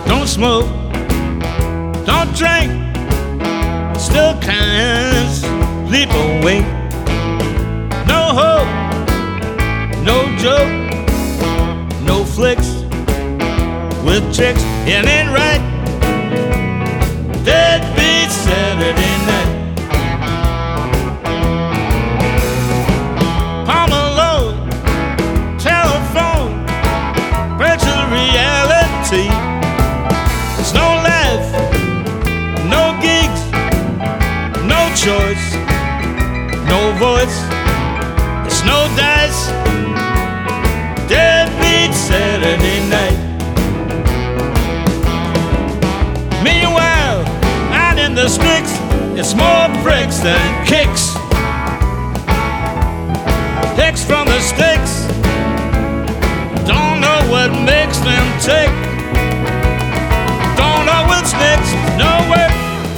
Don't smoke, don't drink, still can't sleep awake. No hope, no joke, no flicks with chicks. It ain't right. Deadbeat Saturday night. Home alone, telephone, virtual reality. There's no life, no gigs, no choice, no voice. It's no dice. Deadbeat Saturday night. Meanwhile, out in the sticks, it's more bricks than kicks. Hicks from the sticks, don't know what makes them tick. Don't know what's next. No work,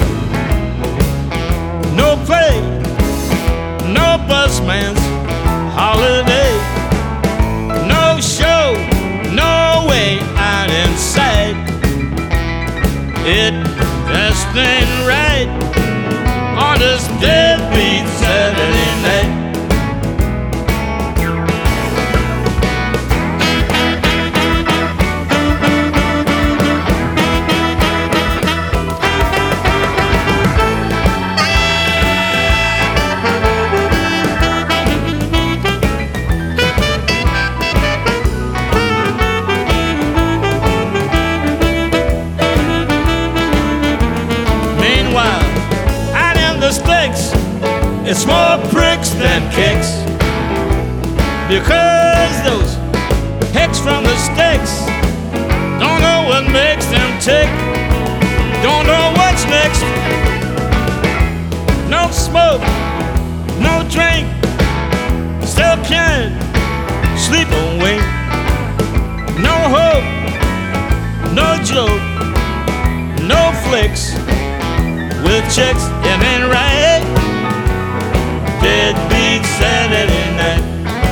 no play, no busman's holiday. No show, no way out inside. It just ain't right on this deadbeat Saturday night. It's more pricks than kicks, because those hicks from the sticks don't know what makes them tick. Don't know what's next. No smoke, no drink, still can't sleep awake. No hope, no joke, no flicks with chicks. It ain't right. Deadbeat Saturday night.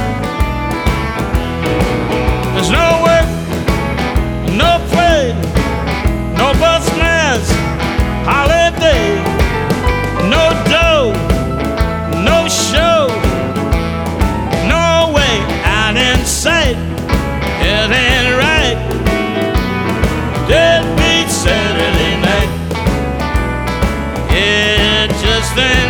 There's no work, no play, no busman's holiday. No dough, no show, no way out in sight. It ain't right. Deadbeat Saturday night. It just ain't